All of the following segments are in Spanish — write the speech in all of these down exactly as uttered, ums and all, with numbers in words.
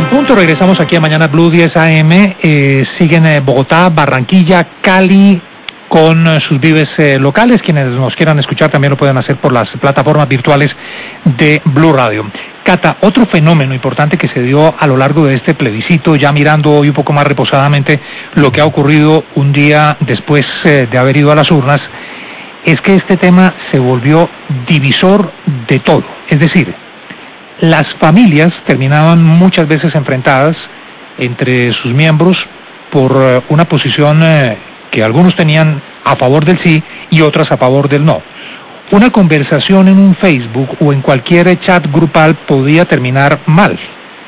Punto, regresamos aquí a Mañana Blue diez A M. Eh, siguen eh, Bogotá, Barranquilla, Cali con eh, sus vives eh, locales. Quienes nos quieran escuchar también lo pueden hacer por las plataformas virtuales de Blue Radio. Cata, otro fenómeno importante que se dio a lo largo de este plebiscito, ya mirando hoy un poco más reposadamente lo que ha ocurrido un día después eh, de haber ido a las urnas, es que este tema se volvió divisor de todo. Es decir, las familias terminaban muchas veces enfrentadas entre sus miembros por eh, una posición eh, que algunos tenían a favor del sí y otras a favor del no. Una conversación en un Facebook o en cualquier chat grupal podía terminar mal.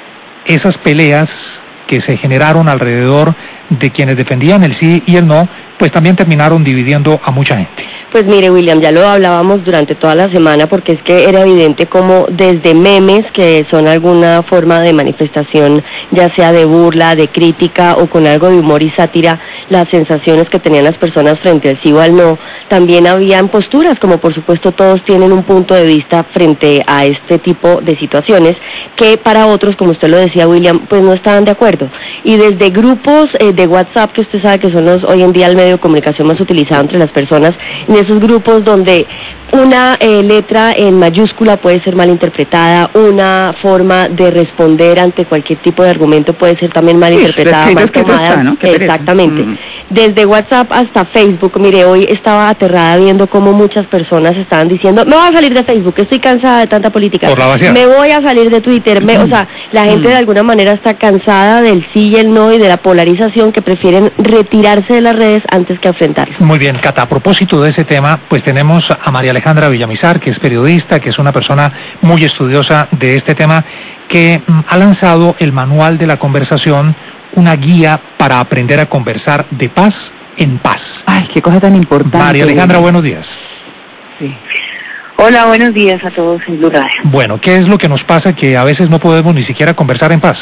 Esas peleas que se generaron alrededor de quienes defendían el sí y el no, pues también terminaron dividiendo a mucha gente. Pues mire, William, ya lo hablábamos durante toda la semana, porque es que era evidente como desde memes, que son alguna forma de manifestación, ya sea de burla, de crítica o con algo de humor y sátira, las sensaciones que tenían las personas frente al sí o al no, también habían posturas, como por supuesto todos tienen un punto de vista frente a este tipo de situaciones, que para otros, como usted lo decía, William, pues no estaban de acuerdo. Y desde grupos eh, de WhatsApp, que usted sabe que son los hoy en día el medio de comunicación más utilizado entre las personas, en esos grupos donde una eh, letra en mayúscula puede ser mal interpretada, una forma de responder ante cualquier tipo de argumento puede ser también mal sí, interpretada, mal tomada. Está, ¿no? Exactamente. Mm. Desde WhatsApp hasta Facebook, mire, hoy estaba aterrada viendo cómo muchas personas estaban diciendo, me voy a salir de Facebook, estoy cansada de tanta política, me voy a salir de Twitter, me, mm. o sea, la gente mm. de alguna manera está cansada del sí y el no y de la polarización, que prefieren retirarse de las redes antes que enfrentarlo. Muy bien, Cata, a propósito de ese tema, pues tenemos a María Alejandra Villamizar, que es periodista, que es una persona muy estudiosa de este tema, que mm, ha lanzado el Manual de la Conversación, una guía para aprender a conversar de paz en paz. Ay, qué cosa tan importante. María Alejandra, buenos días. Sí. Hola, buenos días a todos en Blue Radio. Bueno, ¿qué es lo que nos pasa que a veces no podemos ni siquiera conversar en paz?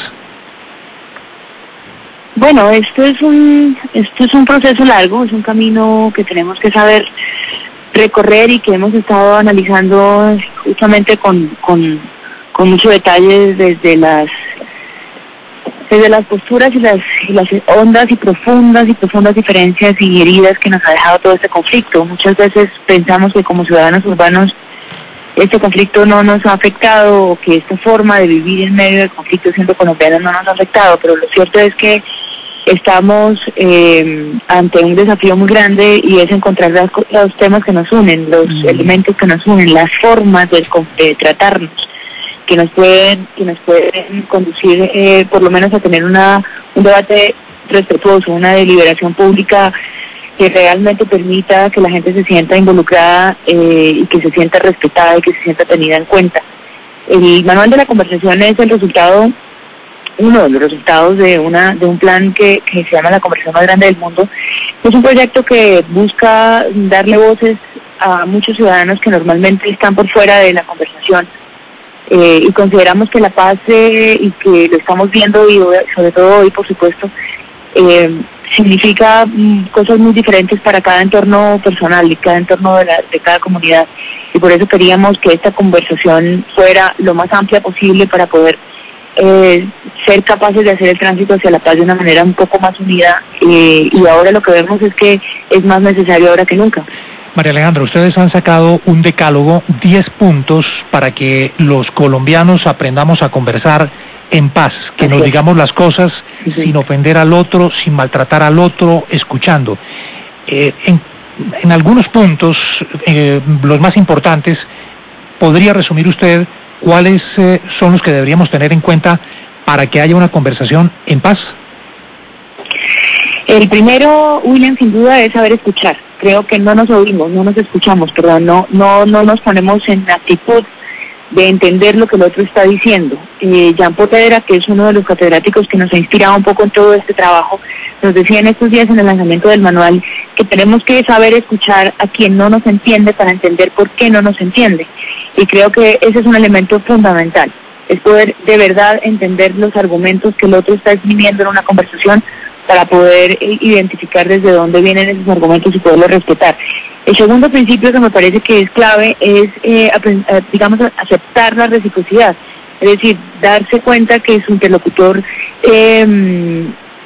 Bueno, esto es un esto es un proceso largo, es un camino que tenemos que saber recorrer y que hemos estado analizando justamente con, con, con mucho detalle desde las desde las posturas y las, y las hondas y profundas y profundas diferencias y heridas que nos ha dejado todo este conflicto. Muchas veces pensamos que como ciudadanos urbanos este conflicto no nos ha afectado, o que esta forma de vivir en medio del conflicto siendo colombianos no nos ha afectado, pero lo cierto es que estamos eh, ante un desafío muy grande, y es encontrar las, los temas que nos unen, los mm. elementos que nos unen, las formas de, de tratarnos, que nos pueden que nos pueden conducir eh, por lo menos a tener una un debate respetuoso, una deliberación pública que realmente permita que la gente se sienta involucrada eh, y que se sienta respetada y que se sienta tenida en cuenta. El Manual de la Conversación es el resultado, uno de los resultados de una de un plan que, que se llama La Conversación Más Grande del Mundo. Es un proyecto que busca darle voces a muchos ciudadanos que normalmente están por fuera de la conversación, eh, y consideramos que la paz, eh, y que lo estamos viendo, y sobre todo hoy, por supuesto, eh, significa mm, cosas muy diferentes para cada entorno personal y cada entorno de, la, de cada comunidad, y por eso queríamos que esta conversación fuera lo más amplia posible para poder eh, ser capaces de hacer el tránsito hacia la paz de una manera un poco más unida, eh, y ahora lo que vemos es que es más necesario ahora que nunca. María Alejandra, ustedes han sacado un decálogo, diez puntos para que los colombianos aprendamos a conversar en paz, que nos digamos las cosas sí. sin ofender al otro, sin maltratar al otro, escuchando. Eh, en, en algunos puntos, eh, los más importantes, ¿podría resumir usted cuáles eh, son los que deberíamos tener en cuenta para que haya una conversación en paz? El primero, William, sin duda es saber escuchar. Creo que no nos oímos, no nos escuchamos, perdón, no, no, no nos ponemos en actitud de entender lo que el otro está diciendo. Eh, Jean Potedera, que es uno de los catedráticos que nos ha inspirado un poco en todo este trabajo, nos decía en estos días en el lanzamiento del manual que tenemos que saber escuchar a quien no nos entiende para entender por qué no nos entiende. Y creo que ese es un elemento fundamental, es poder de verdad entender los argumentos que el otro está exprimiendo en una conversación, para poder identificar desde dónde vienen esos argumentos y poderlos respetar. El segundo principio que me parece que es clave es, eh, digamos, aceptar la reciprocidad. Es decir, darse cuenta que su interlocutor eh,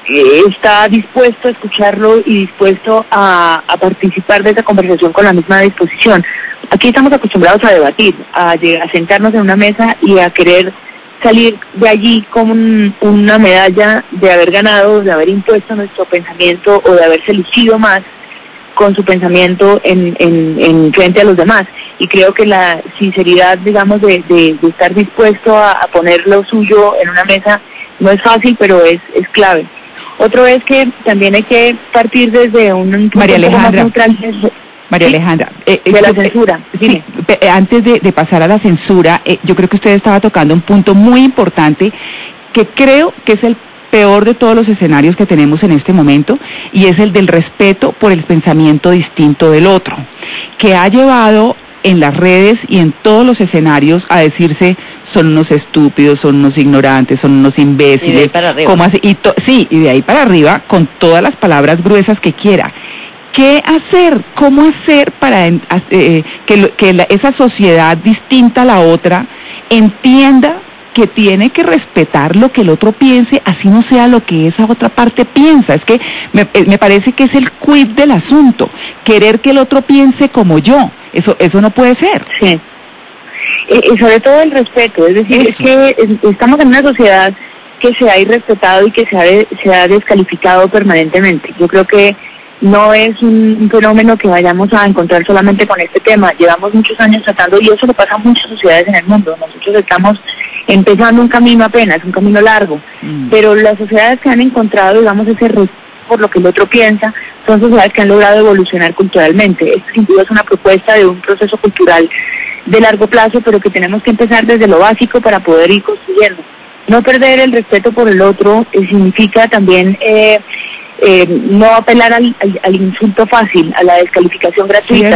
está dispuesto a escucharlo y dispuesto a, a participar de esa conversación con la misma disposición. Aquí estamos acostumbrados a debatir, a, a sentarnos en una mesa y a querer salir de allí con un, una medalla de haber ganado, de haber impuesto nuestro pensamiento o de haberse lucido más con su pensamiento en, en, en frente a los demás. Y creo que la sinceridad, digamos, de, de, de estar dispuesto a, a poner lo suyo en una mesa no es fácil, pero es, es clave. Otro es que también hay que partir desde un punto María Alejandra, más neutral desde, María ¿sí? Alejandra, eh, de la yo, censura. Sí, eh, antes de, de pasar a la censura, eh, yo creo que usted estaba tocando un punto muy importante que creo que es el peor de todos los escenarios que tenemos en este momento, y es el del respeto por el pensamiento distinto del otro, que ha llevado en las redes y en todos los escenarios a decirse son unos estúpidos, son unos ignorantes, son unos imbéciles. Y de ahí para arriba. ¿Cómo así? Y to- sí, y de ahí para arriba, con todas las palabras gruesas que quiera. ¿Qué hacer? ¿Cómo hacer para eh, que, lo, que la, esa sociedad distinta a la otra entienda que tiene que respetar lo que el otro piense, así no sea lo que esa otra parte piensa? Es que me, me parece que es el quid del asunto, querer que el otro piense como yo. Eso eso no puede ser. Sí. Y, y sobre todo el respeto, es decir, eso. Es que es, estamos en una sociedad que se ha irrespetado y que se ha, de, se ha descalificado permanentemente. Yo creo que no es un, un fenómeno que vayamos a encontrar solamente con este tema. Llevamos muchos años tratando, y eso le pasa a muchas sociedades en el mundo. Nosotros estamos empezando un camino apenas, un camino largo, mm. pero las sociedades que han encontrado, digamos, ese respeto por lo que el otro piensa, son sociedades que han logrado evolucionar culturalmente. Esto sin duda es una propuesta de un proceso cultural de largo plazo, pero que tenemos que empezar desde lo básico para poder ir construyendo. No perder el respeto por el otro eh, significa también eh, eh, no apelar al, al, al insulto fácil, a la descalificación gratuita,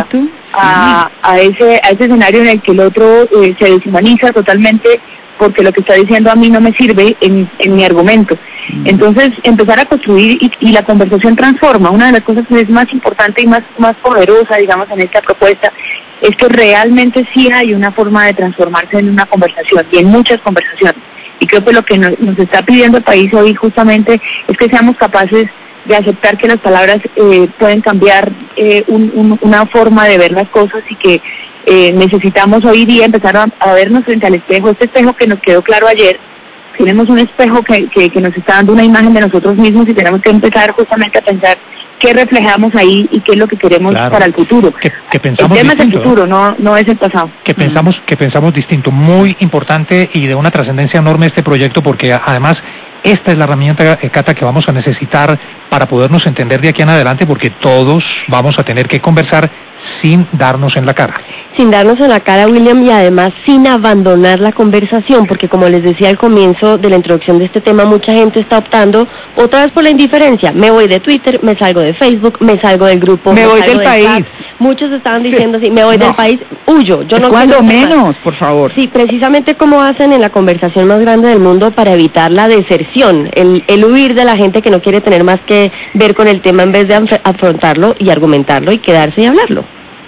a, a ese a ese escenario en el que el otro eh, se deshumaniza totalmente porque lo que está diciendo a mí no me sirve en, en mi argumento. Entonces, empezar a construir y, y la conversación transforma. Una de las cosas que es más importante y más, más poderosa, digamos, en esta propuesta, es que realmente sí hay una forma de transformarse en una conversación y en muchas conversaciones. Y creo que lo que nos, nos está pidiendo el país hoy justamente es que seamos capaces de aceptar que las palabras eh, pueden cambiar eh, un, un, una forma de ver las cosas, y que eh, necesitamos hoy día empezar a, a vernos frente al espejo, este espejo que nos quedó claro ayer. Tenemos un espejo que, que, que nos está dando una imagen de nosotros mismos, y tenemos que empezar justamente a pensar qué reflejamos ahí y qué es lo que queremos claro. para el futuro. Que, que pensamos el tema distinto, es el futuro, ¿no? no es el pasado. Que pensamos, que pensamos distinto. Muy importante y de una trascendencia enorme este proyecto, porque además esta es la herramienta, Cata, que vamos a necesitar para podernos entender de aquí en adelante, porque todos vamos a tener que conversar sin darnos en la cara. Sin darnos en la cara, William, y además sin abandonar la conversación, porque como les decía al comienzo de la introducción de este tema, mucha gente está optando otra vez por la indiferencia. Me voy de Twitter, me salgo de Facebook, me salgo del grupo, me, me voy del país. Chat. Muchos estaban diciendo así, me voy no. del país, huyo. Yo no Cuando menos, por favor. Sí, precisamente como hacen en la conversación más grande del mundo para evitar la deserción, el, el huir de la gente que no quiere tener más que ver con el tema en vez de afrontarlo y argumentarlo y quedarse y hablarlo.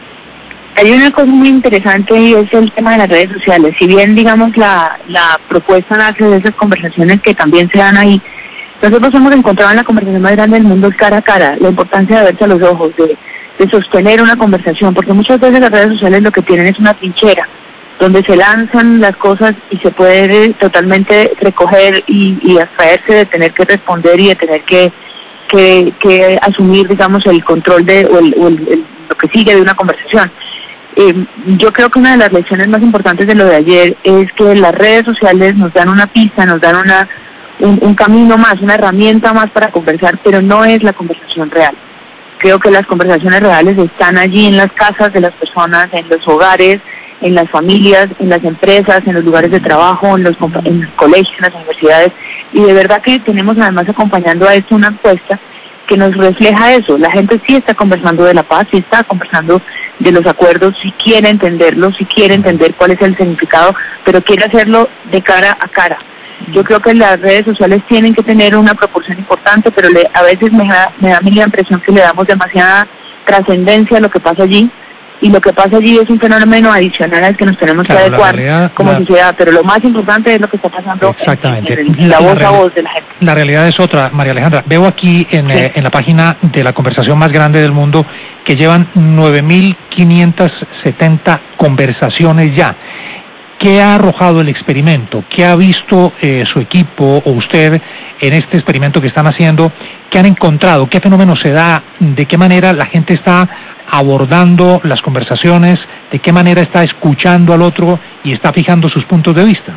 Hay una cosa muy interesante, y es el tema de las redes sociales. Si bien, digamos, la, la propuesta nace de esas conversaciones que también se dan ahí, nosotros hemos encontrado en la conversación más grande del mundo cara a cara, la importancia de verse a los ojos, de, de sostener una conversación, porque muchas veces las redes sociales lo que tienen es una trinchera, donde se lanzan las cosas y se puede totalmente recoger y, y abstraerse de tener que responder y de tener que, que, que asumir, digamos, el control de o, el, o el, el, lo que sigue de una conversación. Eh, yo creo que una de las lecciones más importantes de lo de ayer es que las redes sociales nos dan una pista, nos dan una un, un camino más, una herramienta más para conversar, pero no es la conversación real. Creo que las conversaciones reales están allí en las casas de las personas, en los hogares, en las familias, en las empresas, en los lugares de trabajo, en los, en los colegios, en las universidades, y de verdad que tenemos además acompañando a esto una encuesta que nos refleja eso. La gente sí está conversando de la paz, sí está conversando de los acuerdos, sí quiere entenderlo, sí quiere entender cuál es el significado, pero quiere hacerlo de cara a cara. Yo creo que las redes sociales tienen que tener una proporción importante, pero le, a veces me da, me da a mí la impresión que le damos demasiada trascendencia a lo que pasa allí, y lo que pasa allí es un fenómeno adicional al que nos tenemos claro, que adecuar realidad, como la... sociedad, pero lo más importante es lo que está pasando exactamente. en, en, en la, la voz a voz de la gente. La realidad es otra, María Alejandra. Veo aquí en, sí. eh, en la página de la conversación más grande del mundo que llevan nueve mil quinientas setenta conversaciones ya. ¿Qué ha arrojado el experimento? ¿Qué ha visto eh, su equipo o usted en este experimento que están haciendo? ¿Qué han encontrado? ¿Qué fenómeno se da? ¿De qué manera la gente está abordando las conversaciones? ¿De qué manera está escuchando al otro y está fijando sus puntos de vista?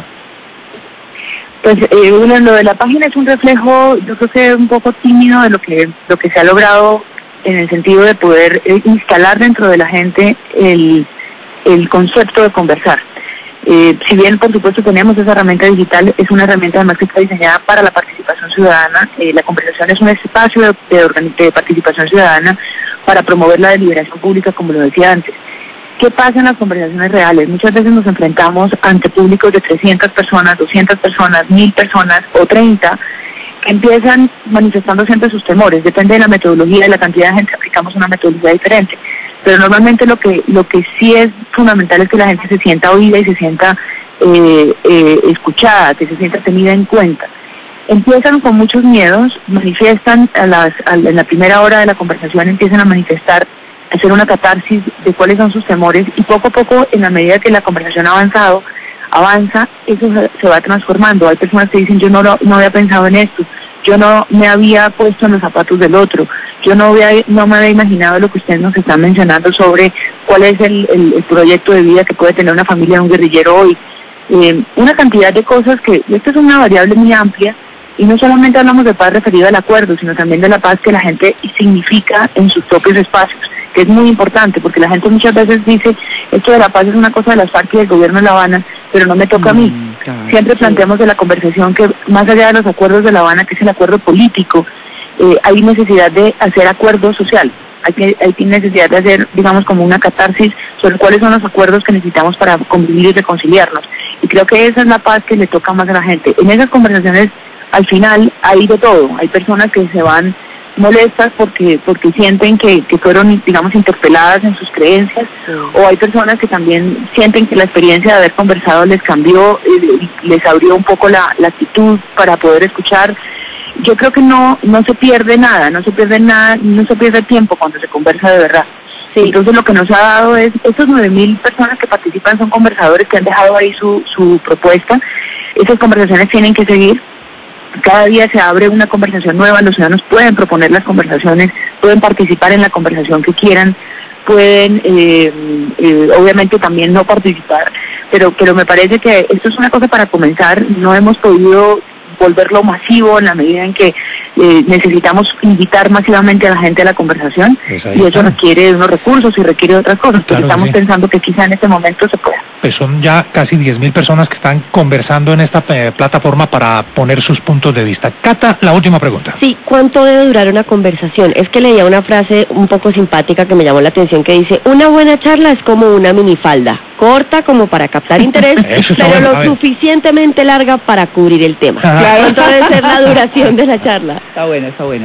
Pues eh, bueno, lo de la página es un reflejo, yo creo que un poco tímido de lo que lo que se ha logrado en el sentido de poder eh, instalar dentro de la gente el, el concepto de conversar. Eh, si bien por supuesto tenemos esa herramienta digital, es una herramienta además que está diseñada para la participación ciudadana. Eh, la conversación es un espacio de, de, de participación ciudadana para promover la deliberación pública, como lo decía antes. ¿Qué pasa en las conversaciones reales? Muchas veces nos enfrentamos ante públicos de trescientas personas, doscientas personas, mil personas o treinta, que empiezan manifestando siempre sus temores. Depende de la metodología y la cantidad de gente, aplicamos una metodología diferente. Pero normalmente lo que lo que sí es fundamental es que la gente se sienta oída y se sienta eh, eh, escuchada, que se sienta tenida en cuenta. Empiezan con muchos miedos, manifiestan a las, a, en la primera hora de la conversación, empiezan a manifestar, a hacer una catarsis de cuáles son sus temores, y poco a poco, en la medida que la conversación ha avanzado, avanza, eso se, se va transformando. Hay personas que dicen, yo no, lo, no había pensado en esto, yo no me había puesto en los zapatos del otro, yo no, había, no me había imaginado lo que ustedes nos están mencionando sobre cuál es el, el, el proyecto de vida que puede tener una familia de un guerrillero hoy. Eh, una cantidad de cosas que, esta es una variable muy amplia, y no solamente hablamos de paz referido al acuerdo, sino también de la paz que la gente significa en sus propios espacios, que es muy importante, porque la gente muchas veces dice, esto de la paz es una cosa de las FARC y del gobierno de La Habana, pero no me toca a mí. Mm, claro, Siempre sí. planteamos de la conversación que más allá de los acuerdos de La Habana, que es el acuerdo político, eh, hay necesidad de hacer acuerdo social. Hay, que, hay necesidad de hacer, digamos, como una catarsis sobre cuáles son los acuerdos que necesitamos para convivir y reconciliarnos. Y creo que esa es la paz que le toca más a la gente. En esas conversaciones, al final, hay de todo. Hay personas que se van molestas porque porque sienten que, que fueron, digamos, interpeladas en sus creencias, sí. o hay personas que también sienten que la experiencia de haber conversado les cambió, eh, les abrió un poco la, la actitud para poder escuchar. Yo creo que no no se pierde nada, no se pierde nada, no se pierde tiempo cuando se conversa de verdad. Sí. Entonces lo que nos ha dado es, estos nueve mil personas que participan son conversadores que han dejado ahí su, su propuesta. Esas conversaciones tienen que seguir. Cada día se abre una conversación nueva, los ciudadanos pueden proponer las conversaciones, pueden participar en la conversación que quieran, pueden eh, eh, obviamente también no participar, pero, pero me parece que esto es una cosa para comenzar. No hemos podido volverlo masivo en la medida en que eh, necesitamos invitar masivamente a la gente a la conversación, pues y eso está. requiere de unos recursos y requiere de otras cosas, porque claro, estamos sí. pensando que quizá en este momento se pueda. Pues son ya casi diez mil personas que están conversando en esta eh, plataforma para poner sus puntos de vista. Cata, la última pregunta. Sí, ¿cuánto debe durar una conversación? Es que leía una frase un poco simpática que me llamó la atención que dice, una buena charla es como una minifalda, corta como para captar interés, pero bueno, lo suficientemente larga para cubrir el tema. Ajá. Claro, ¿cuánto debe ser la duración de la charla? Está bueno, está bueno.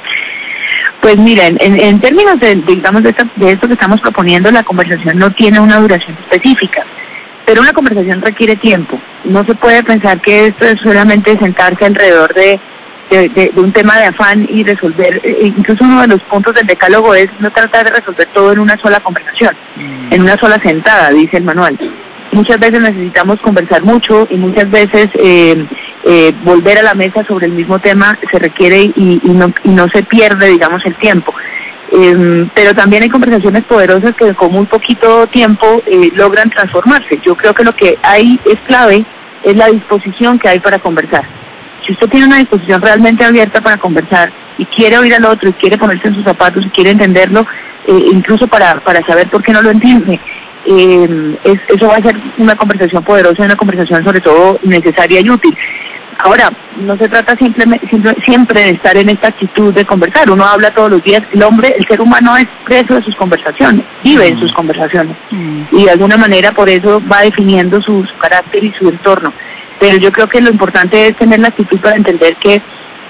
Pues miren, en, en términos de, digamos, de, esta, de esto que estamos proponiendo, la conversación no tiene una duración específica, pero una conversación requiere tiempo. No se puede pensar que esto es solamente sentarse alrededor de, de, de, de un tema de afán y resolver. Incluso uno de los puntos del decálogo es no tratar de resolver todo en una sola conversación, mm. en una sola sentada, dice el manual. Muchas veces necesitamos conversar mucho y muchas veces eh, eh, volver a la mesa sobre el mismo tema se requiere y, y, no, y no se pierde, digamos, el tiempo. Eh, pero también hay conversaciones poderosas que con muy poquito tiempo eh, logran transformarse. Yo creo que lo que hay es clave, es la disposición que hay para conversar. Si usted tiene una disposición realmente abierta para conversar y quiere oír al otro y quiere ponerse en sus zapatos y quiere entenderlo, eh, incluso para, para saber por qué no lo entiende, Eh, es, eso va a ser una conversación poderosa, una conversación sobre todo necesaria y útil. Ahora, no se trata simplemente, siempre, siempre de estar en esta actitud de conversar. Uno habla todos los días, el hombre, el ser humano es preso de sus conversaciones, vive en sus conversaciones, mm. y de alguna manera por eso va definiendo su, su carácter y su entorno. Pero yo creo que lo importante es tener la actitud para entender que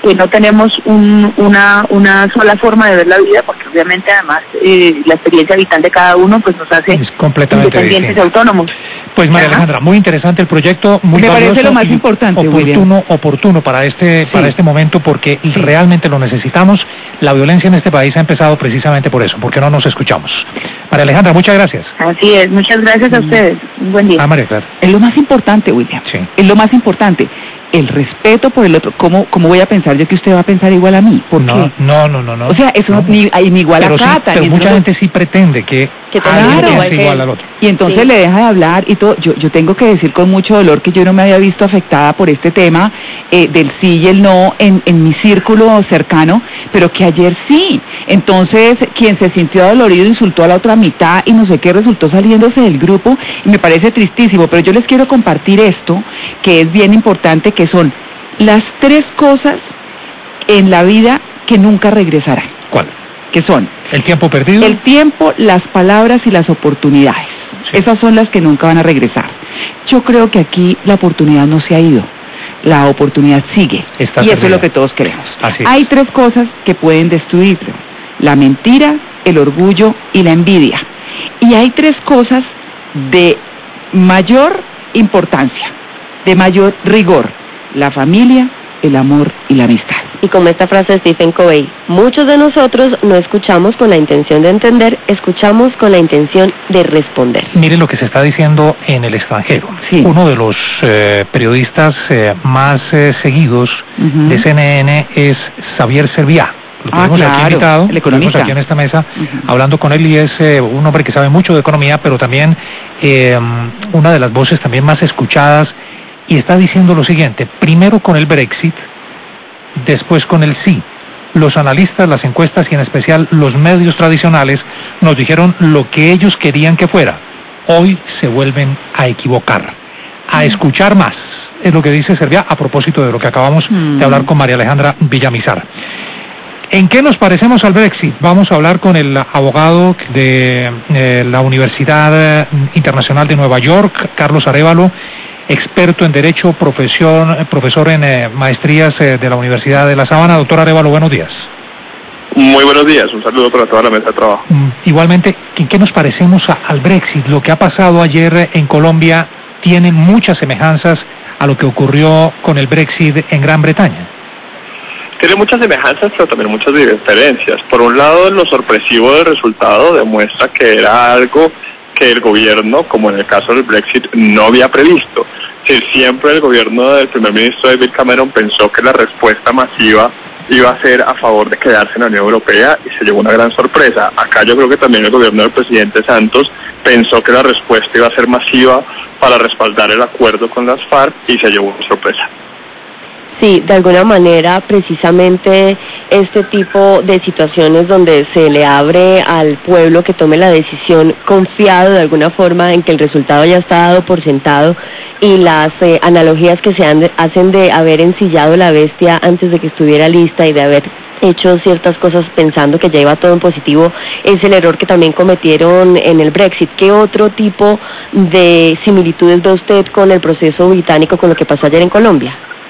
que no tenemos un, una, una sola forma de ver la vida, porque obviamente además eh, la experiencia vital de cada uno pues nos hace es completamente independientes y distinto. autónomos. Pues María Ajá. Alejandra, muy interesante el proyecto, muy Me valioso parece lo más y importante, oportuno, oportuno para este, Sí. para este momento, porque Sí. realmente lo necesitamos. La violencia en este país ha empezado precisamente por eso, porque no nos escuchamos. María Alejandra, muchas gracias. Así es, muchas gracias a ustedes. Un buen día. Ah, María Clara. Es lo más importante, William. Sí. Es lo más importante. El respeto por el otro. ¿Cómo, cómo voy a pensar yo que usted va a pensar igual a mí? ¿Por No, qué? no, no, no, no. O sea, eso no, ni, ahí ni igual pero a sí, Cata, pero ni mucha nosotros- gente sí pretende que, Que alguien claro, piense igual que igual él. al otro. Y entonces Sí. le deja de hablar y todo. Yo, yo tengo que decir con mucho dolor que yo no me había visto afectada por este tema eh, del sí y el no en, en mi círculo cercano, pero que ayer sí. Entonces, quien se sintió dolorido insultó a la otra mitad y no sé qué resultó saliéndose del grupo y me parece tristísimo. Pero yo les quiero compartir esto, que es bien importante, que son las tres cosas en la vida que nunca regresarán, ¿Cuál? que son ¿El tiempo perdido? el tiempo, las palabras y las oportunidades. Sí. Esas son las que nunca van a regresar. Yo creo que aquí la oportunidad no se ha ido, la oportunidad sigue. Está y eso perdida. es lo que todos queremos. Así es. Hay tres cosas que pueden destruirlo: la mentira, el orgullo y la envidia. Y hay tres cosas de mayor importancia, de mayor rigor: la familia, el amor y la amistad. Y como esta frase de Stephen Covey, muchos de nosotros no escuchamos con la intención de entender, escuchamos con la intención de responder. Mire lo que se está diciendo en el extranjero. Sí. Uno de los eh, periodistas eh, más eh, seguidos Ujú. de C N N es Xavier Serviá. Lo Ah, tenemos aquí claro, invitado, el lo tenemos economista. aquí en esta mesa, Ujú. hablando con él, y es eh, un hombre que sabe mucho de economía, pero también eh, una de las voces también más escuchadas, y está diciendo lo siguiente: primero con el Brexit, después con el sí. Los analistas, las encuestas y en especial los medios tradicionales nos dijeron lo que ellos querían que fuera. Hoy se vuelven a equivocar, a escuchar más. Es lo que dice Serviá a propósito de lo que acabamos Mm. de hablar con María Alejandra Villamizar. ¿En qué nos parecemos al Brexit? Vamos a hablar con el abogado de eh, la Universidad eh, Internacional de Nueva York, Carlos Arévalo, experto en Derecho, profesión, profesor en eh, maestrías eh, de la Universidad de La Sabana. Doctor Arévalo, buenos días. Muy buenos días, un saludo para toda la mesa de trabajo. Mm, Igualmente, ¿en qué nos parecemos a- al Brexit? Lo que ha pasado ayer eh, en Colombia tiene muchas semejanzas a lo que ocurrió con el Brexit en Gran Bretaña. Tiene muchas semejanzas, pero también muchas diferencias. Por un lado, lo sorpresivo del resultado demuestra que era algo que el gobierno, como en el caso del Brexit, no había previsto. Es decir, siempre el gobierno del primer ministro David Cameron pensó que la respuesta masiva iba a ser a favor de quedarse en la Unión Europea y se llevó una gran sorpresa. Acá yo creo que también el gobierno del presidente Santos pensó que la respuesta iba a ser masiva para respaldar el acuerdo con las FARC y se llevó una sorpresa. Sí, de alguna manera, precisamente este tipo de situaciones donde se le abre al pueblo que tome la decisión confiado de alguna forma en que el resultado ya está dado por sentado, y las eh, analogías que se han- hacen de haber ensillado la bestia antes de que estuviera lista y de haber hecho ciertas cosas pensando que ya iba todo en positivo, es el error que también cometieron en el Brexit. ¿Qué otro tipo de similitudes ve usted con el proceso británico, con lo que pasó ayer en Colombia?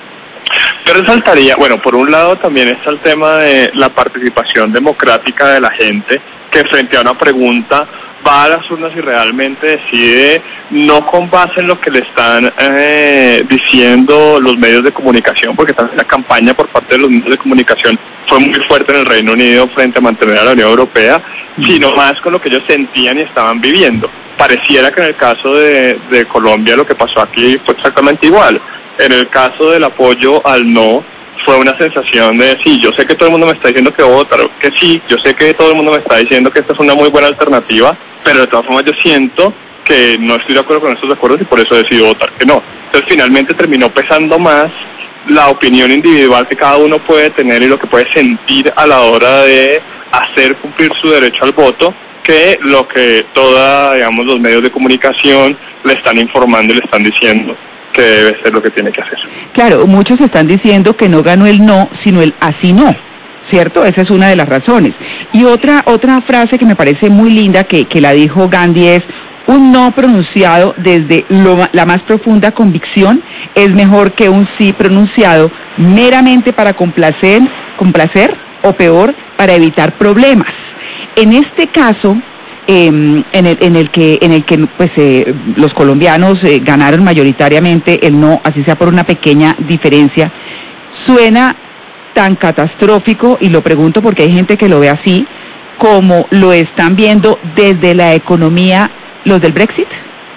Yo resaltaría, bueno, por un lado también está el tema de la participación democrática de la gente, que frente a una pregunta va a las urnas y realmente decide, no con base en lo que le están eh, diciendo los medios de comunicación, porque también la campaña por parte de los medios de comunicación fue muy fuerte en el Reino Unido frente a mantener a la Unión Europea, sino más con lo que ellos sentían y estaban viviendo. Pareciera que en el caso de, de Colombia lo que pasó aquí fue exactamente igual. En el caso del apoyo al no, fue una sensación de sí, yo sé que todo el mundo me está diciendo que votar, que sí, yo sé que todo el mundo me está diciendo que esta es una muy buena alternativa, pero de todas formas yo siento que no estoy de acuerdo con estos acuerdos y por eso decido votar que no. Entonces finalmente terminó pesando más la opinión individual que cada uno puede tener y lo que puede sentir a la hora de hacer cumplir su derecho al voto, que lo que toda, digamos, los medios de comunicación le están informando y le están diciendo que debe ser lo que tiene que hacer. Claro, muchos están diciendo que no ganó el no, sino el así no, ¿cierto? Esa es una de las razones. Y otra otra frase que me parece muy linda que, que la dijo Gandhi es: Un no pronunciado desde lo, la más profunda convicción es mejor que un sí pronunciado meramente para complacer, complacer o peor, para evitar problemas. En este caso, eh, en, el, en el que, en el que pues, eh, los colombianos eh, ganaron mayoritariamente el no, así sea por una pequeña diferencia, suena tan catastrófico, y lo pregunto porque hay gente que lo ve así, como lo están viendo desde la economía los del Brexit.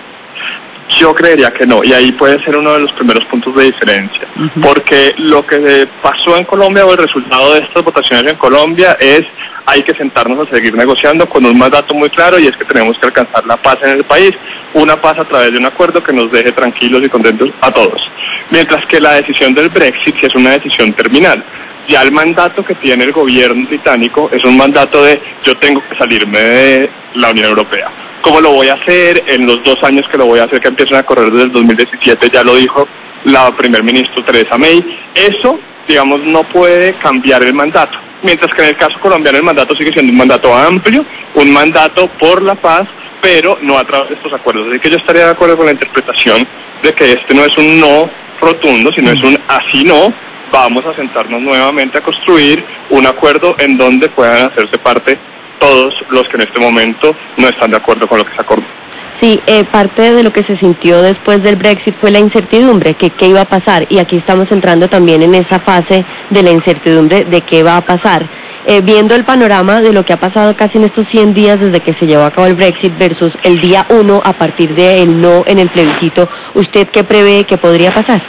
Yo creería que no, y ahí puede ser uno de los primeros puntos de diferencia, uh-huh. porque lo que pasó en Colombia o el resultado de estas votaciones en Colombia es hay que sentarnos a seguir negociando con un mandato muy claro, y es que tenemos que alcanzar la paz en el país, una paz a través de un acuerdo que nos deje tranquilos y contentos a todos. Mientras que la decisión del Brexit sí es una decisión terminal. Ya el mandato que tiene el gobierno británico es un mandato de yo tengo que salirme de la Unión Europea. ¿Cómo lo voy a hacer? En los dos años que lo voy a hacer, que empiezan a correr desde el dos mil diecisiete, ya lo dijo la primer ministro Theresa May. Eso, digamos, no puede cambiar el mandato. Mientras que en el caso colombiano el mandato sigue siendo un mandato amplio, un mandato por la paz, pero no a través de estos acuerdos. Así que yo estaría de acuerdo con la interpretación de que este no es un no rotundo, sino es un así no. Vamos a sentarnos nuevamente a construir un acuerdo en donde puedan hacerse parte todos los que en este momento no están de acuerdo con lo que se acordó. Sí, eh, parte de lo que se sintió después del Brexit fue la incertidumbre, que qué iba a pasar, y aquí estamos entrando también en esa fase de la incertidumbre de qué va a pasar. Eh, viendo el panorama de lo que ha pasado casi en estos cien días desde que se llevó a cabo el Brexit versus el día uno a partir del no en el plebiscito, ¿usted qué prevé que podría pasar?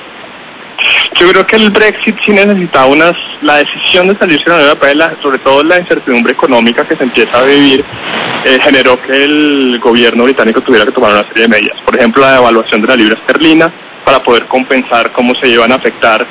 Yo creo que el Brexit sí necesitaba unas, la decisión de salirse de la Unión Europea, la, sobre todo la incertidumbre económica que se empieza a vivir, eh, generó que el gobierno británico tuviera que tomar una serie de medidas. Por ejemplo, la devaluación de la libra esterlina para poder compensar cómo se iban a afectar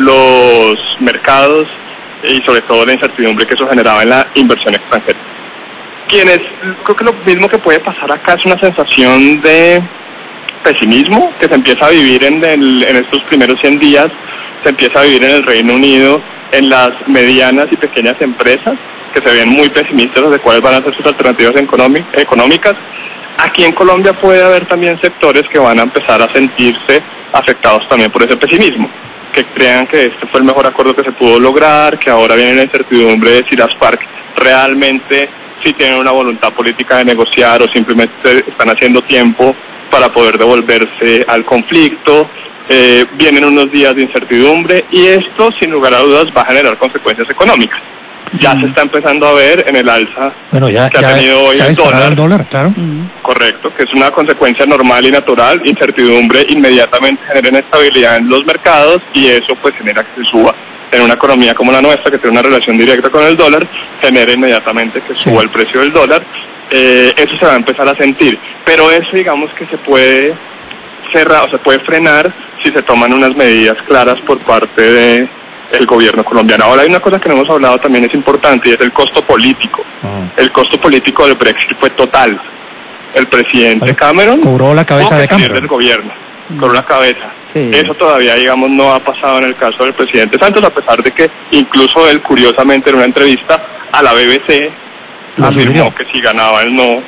los mercados y sobre todo la incertidumbre que eso generaba en la inversión extranjera. Quienes, creo que lo mismo que puede pasar acá es una sensación de pesimismo que se empieza a vivir en, el, en estos primeros cien días, se empieza a vivir en el Reino Unido, en las medianas y pequeñas empresas, que se ven muy pesimistas de cuáles van a ser sus alternativas económicas. Aquí en Colombia puede haber también sectores que van a empezar a sentirse afectados también por ese pesimismo, que crean que este fue el mejor acuerdo que se pudo lograr, que ahora viene la incertidumbre de si las FARC realmente sí tienen una voluntad política de negociar o simplemente están haciendo tiempo para poder devolverse al conflicto. Eh, vienen unos días de incertidumbre y esto, sin lugar a dudas, va a generar consecuencias económicas. Ya mm. se está empezando a ver en el alza bueno, ya, que ya, ha tenido hoy el dólar. el dólar, claro. Mm. Correcto, que es una consecuencia normal y natural. Incertidumbre inmediatamente genera inestabilidad en los mercados y eso pues genera que se suba. En una economía como la nuestra, que tiene una relación directa con el dólar, genera inmediatamente que suba sí. el precio del dólar. Eh, eso se va a empezar a sentir, pero eso digamos que se puede cerrar o se puede frenar si se toman unas medidas claras por parte de el gobierno colombiano. Ahora hay una cosa que no hemos hablado también, es importante, y es el costo político. Uh-huh. El costo político del Brexit fue total. El presidente Ay, Cameron cobró la cabeza de Cameron del gobierno, uh-huh. cobró la cabeza. Sí. Eso todavía, digamos, no ha pasado en el caso del presidente Santos, a pesar de que incluso él, curiosamente, en una entrevista a la B B C, Lo afirmó subió. que si ganaba el no,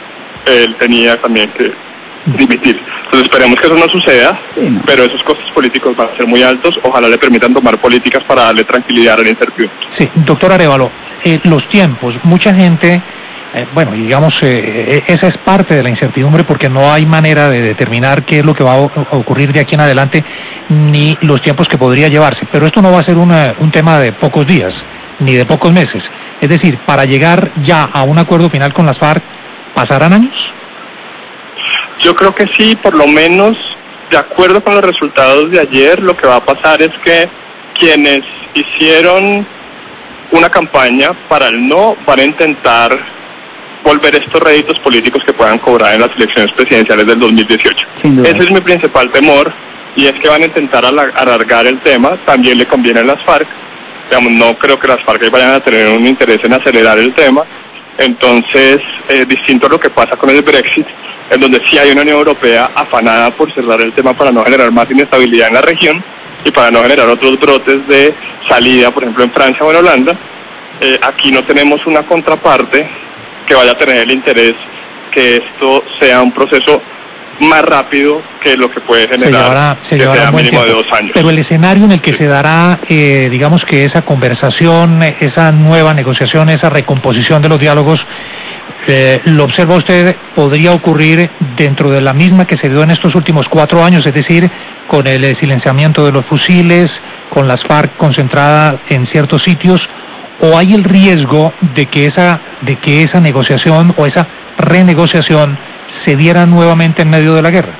él tenía también que dimitir. Entonces esperemos que eso no suceda, sí, no. pero esos costos políticos van a ser muy altos. Ojalá le permitan tomar políticas para darle tranquilidad a la incertidumbre. Sí, doctor Arévalo, eh, los tiempos, mucha gente, eh, bueno, digamos, eh, esa es parte de la incertidumbre porque no hay manera de determinar qué es lo que va a ocurrir de aquí en adelante, ni los tiempos que podría llevarse. Pero esto no va a ser una, un tema de pocos días, ni de pocos meses. Es decir, para llegar ya a un acuerdo final con las FARC, ¿pasarán años? Yo creo que sí, por lo menos, de acuerdo con los resultados de ayer, lo que va a pasar es que quienes hicieron una campaña para el no van a intentar volver estos réditos políticos que puedan cobrar en las elecciones presidenciales del dos mil dieciocho. Ese es mi principal temor, y es que van a intentar alargar el tema. También le conviene a las FARC. Digamos, no creo que las FARC vayan a tener un interés en acelerar el tema. Entonces, eh, distinto a lo que pasa con el Brexit, en donde sí hay una Unión Europea afanada por cerrar el tema para no generar más inestabilidad en la región y para no generar otros brotes de salida, por ejemplo en Francia o en Holanda. Eh, aquí no tenemos una contraparte que vaya a tener el interés que esto sea un proceso más rápido que lo que puede generar se llevará, se que llevará sea un buen mínimo tiempo. de dos años. Pero el escenario en el que sí. se dará, eh, digamos que esa conversación, esa nueva negociación, esa recomposición de los diálogos, eh, ¿lo observa usted, podría ocurrir dentro de la misma que se dio en estos últimos cuatro años, es decir, con el silenciamiento de los fusiles, con las FARC concentradas en ciertos sitios, o hay el riesgo de que esa, de que esa negociación o esa renegociación se diera nuevamente en medio de la guerra?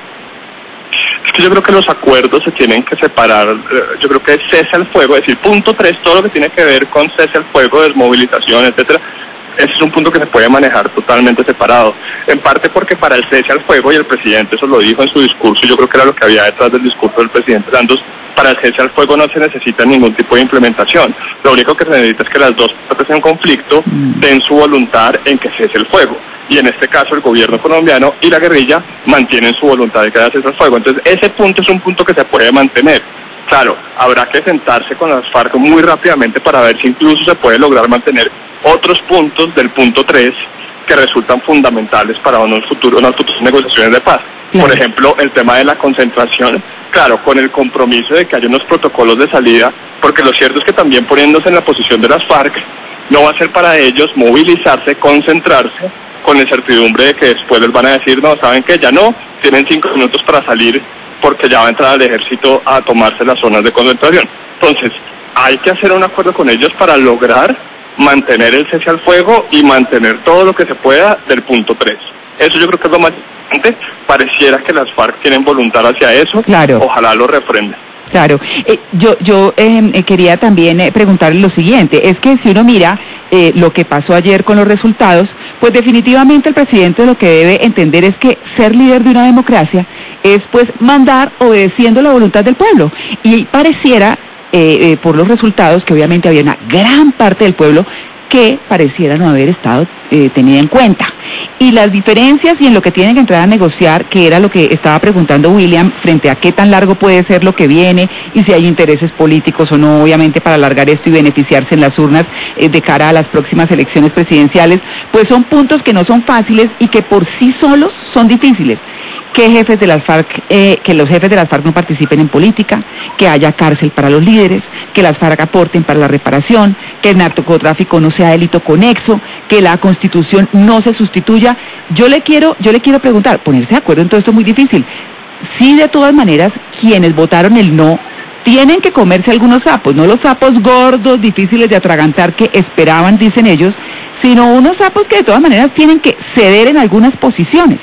Es que yo creo que los acuerdos se tienen que separar. Yo creo que cese el fuego, es decir, punto tres, todo lo que tiene que ver con cese el fuego, desmovilización, etcétera, ese es un punto que se puede manejar totalmente separado. En parte porque para el cese al fuego, y el presidente eso lo dijo en su discurso, yo creo que era lo que había detrás del discurso del presidente Santos, para el cese al fuego no se necesita ningún tipo de implementación. Lo único que se necesita es que las dos partes en conflicto den su voluntad en que cese el fuego. Y en este caso el gobierno colombiano y la guerrilla mantienen su voluntad de que haya cese al fuego. Entonces ese punto es un punto que se puede mantener. Claro, habrá que sentarse con las FARC muy rápidamente para ver si incluso se puede lograr mantener otros puntos del punto tres que resultan fundamentales para unos futuros, unas futuras negociaciones de paz. Claro. Por ejemplo, el tema de la concentración, claro, con el compromiso de que haya unos protocolos de salida, porque lo cierto es que también poniéndose en la posición de las FARC, no va a ser para ellos movilizarse, concentrarse, con la incertidumbre de que después les van a decir, no, ¿saben qué? Ya no, tienen cinco minutos para salir porque ya va a entrar el ejército a tomarse las zonas de concentración. Entonces, hay que hacer un acuerdo con ellos para lograr mantener el cese al fuego y mantener todo lo que se pueda del punto tres. Eso yo creo que es lo más importante. Pareciera que las FARC tienen voluntad hacia eso. Claro. Ojalá lo refrenden. Claro, eh, yo yo eh, quería también eh, preguntarle lo siguiente, es que si uno mira eh, lo que pasó ayer con los resultados, pues definitivamente el presidente lo que debe entender es que ser líder de una democracia es pues mandar obedeciendo la voluntad del pueblo, y pareciera eh, eh, por los resultados que obviamente había una gran parte del pueblo que pareciera no haber estado eh, tenida en cuenta. Y las diferencias y en lo que tienen que entrar a negociar, que era lo que estaba preguntando William, frente a qué tan largo puede ser lo que viene y si hay intereses políticos o no, obviamente, para alargar esto y beneficiarse en las urnas eh, de cara a las próximas elecciones presidenciales, pues son puntos que no son fáciles y que por sí solos son difíciles. Que jefes de las FARC, eh, que los jefes de las FARC no participen en política, que haya cárcel para los líderes, que las FARC aporten para la reparación, que el narcotráfico no sea delito conexo, que la Constitución no se sustituya. Yo le quiero, yo le quiero preguntar, ponerse de acuerdo en todo esto es muy difícil. Sí, de todas maneras, quienes votaron el no tienen que comerse algunos sapos, no los sapos gordos, difíciles de atragantar que esperaban, dicen ellos, sino unos sapos que de todas maneras tienen que ceder en algunas posiciones.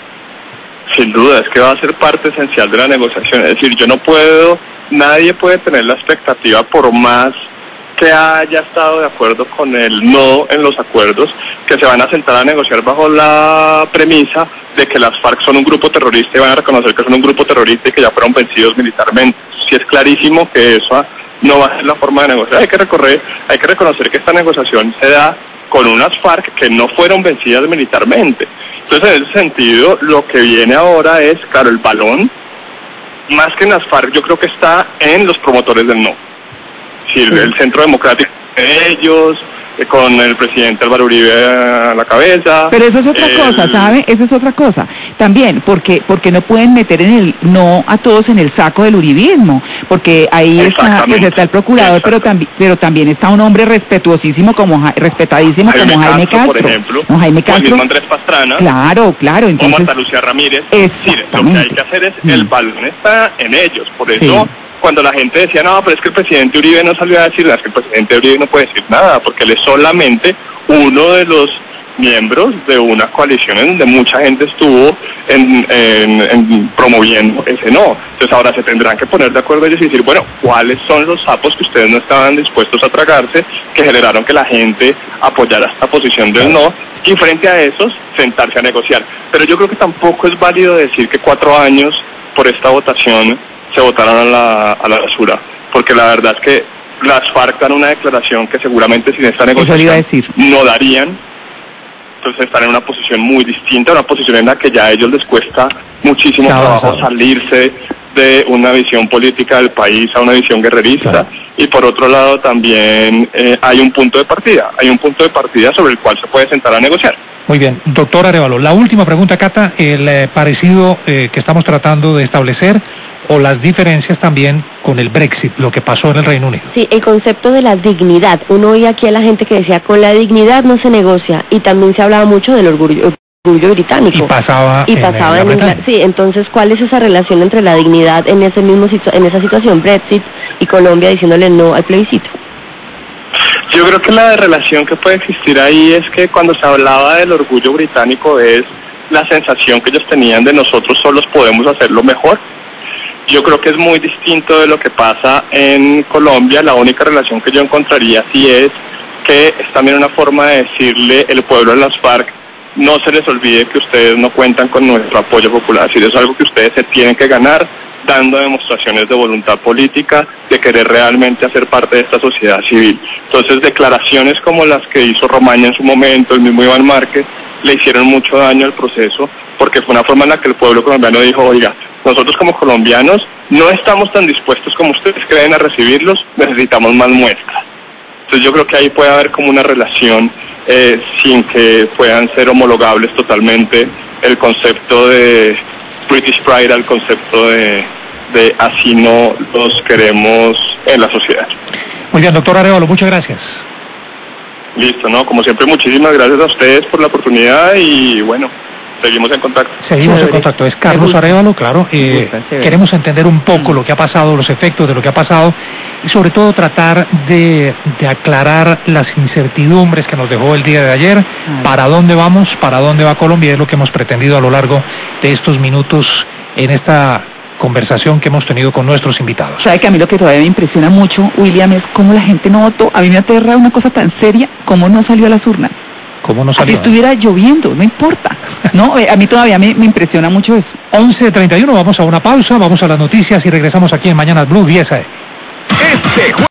Sin duda, es que va a ser parte esencial de la negociación. Es decir, yo no puedo, nadie puede tener la expectativa, por más que haya estado de acuerdo con el no en los acuerdos, que se van a sentar a negociar bajo la premisa de que las FARC son un grupo terrorista y van a reconocer que son un grupo terrorista y que ya fueron vencidos militarmente. Si es clarísimo que eso no va a ser la forma de negociar. Hay que recorrer, hay que reconocer que esta negociación se da con unas FARC que no fueron vencidas militarmente. Entonces, en ese sentido, lo que viene ahora es, claro, el balón, más que en las FARC, yo creo que está en los promotores del no. Sí, el, el Centro Democrático de ellos, eh, con el presidente Álvaro Uribe a la cabeza. Pero eso es otra el... cosa, ¿sabe? Eso es otra cosa. También, porque porque no pueden meter en el no a todos en el saco del uribismo, porque ahí está, pues está el procurador, pero también pero también está un hombre respetuosísimo, como respetadísimo Jaime como Jaime Castro. Por ejemplo, no, Jaime Castro. O el mismo Andrés Pastrana. Claro, claro. Entonces, o Marta Lucía Ramírez. Es decir, lo que hay que hacer es, mm. el balón está en ellos, por eso... Sí. Cuando la gente decía, no, pero es que el presidente Uribe no salió a decir nada, es que el presidente Uribe no puede decir nada, porque él es solamente uno de los miembros de una coalición en donde mucha gente estuvo en, en, en promoviendo ese no. Entonces ahora se tendrán que poner de acuerdo ellos y decir, bueno, ¿cuáles son los sapos que ustedes no estaban dispuestos a tragarse, que generaron que la gente apoyara esta posición del no? Y frente a esos, sentarse a negociar. Pero yo creo que tampoco es válido decir que cuatro años por esta votación se votaron a la, a la basura, porque la verdad es que las FARC dan una declaración que seguramente sin esta negociación no darían. Entonces están en una posición muy distinta, una posición en la que ya a ellos les cuesta muchísimo claro, trabajo claro. salirse de una visión política del país a una visión guerrerista, claro. y por otro lado también eh, hay un punto de partida, hay un punto de partida sobre el cual se puede sentar a negociar. Muy bien, doctor Arévalo, la última pregunta, Cata, el eh, parecido eh, que estamos tratando de establecer o las diferencias también con el Brexit, lo que pasó en el Reino Unido. Sí, el concepto de la dignidad. Uno oía aquí a la gente que decía, con la dignidad no se negocia, y también se hablaba mucho del orgullo, orgullo británico. Y pasaba, y pasaba en, en Inglaterra. Sí, entonces, ¿cuál es esa relación entre la dignidad en ese mismo situ en esa situación, Brexit, y Colombia diciéndole no al plebiscito? Yo creo que la relación que puede existir ahí es que cuando se hablaba del orgullo británico es la sensación que ellos tenían de nosotros solos podemos hacerlo mejor. Yo creo que es muy distinto de lo que pasa en Colombia. La única relación que yo encontraría sí es que es también una forma de decirle el pueblo a las FARC, no se les olvide que ustedes no cuentan con nuestro apoyo popular, es decir, es algo que ustedes se tienen que ganar dando demostraciones de voluntad política, de querer realmente hacer parte de esta sociedad civil. Entonces, declaraciones como las que hizo Romaña en su momento, el mismo Iván Márquez, le hicieron mucho daño al proceso, porque fue una forma en la que el pueblo colombiano dijo, oiga, nosotros como colombianos no estamos tan dispuestos como ustedes creen a recibirlos, necesitamos más muestras. Entonces yo creo que ahí puede haber como una relación eh, sin que puedan ser homologables totalmente el concepto de British Pride al concepto de, de así no los queremos en la sociedad. Muy bien, doctor Arévalo, muchas gracias. Listo, ¿no? Como siempre, muchísimas gracias a ustedes por la oportunidad y bueno, seguimos en contacto. Seguimos Chévere. en contacto. Es Carlos Arévalo, claro. Eh, gusta, queremos entender un poco lo que ha pasado, los efectos de lo que ha pasado y sobre todo tratar de, de aclarar las incertidumbres que nos dejó el día de ayer, Ah. para dónde vamos, para dónde va Colombia, es lo que hemos pretendido a lo largo de estos minutos en esta conversación que hemos tenido con nuestros invitados. Sabe que a mí lo que todavía me impresiona mucho, William, es cómo la gente no votó. A mí me aterra una cosa tan seria, cómo no salió a las urnas. ¿Cómo no Si salió? estuviera lloviendo, no importa. No, eh, a mí todavía me, me impresiona mucho eso. once treinta y uno, vamos a una pausa, vamos a las noticias y regresamos aquí en Mañanas Blue diez a eme. Este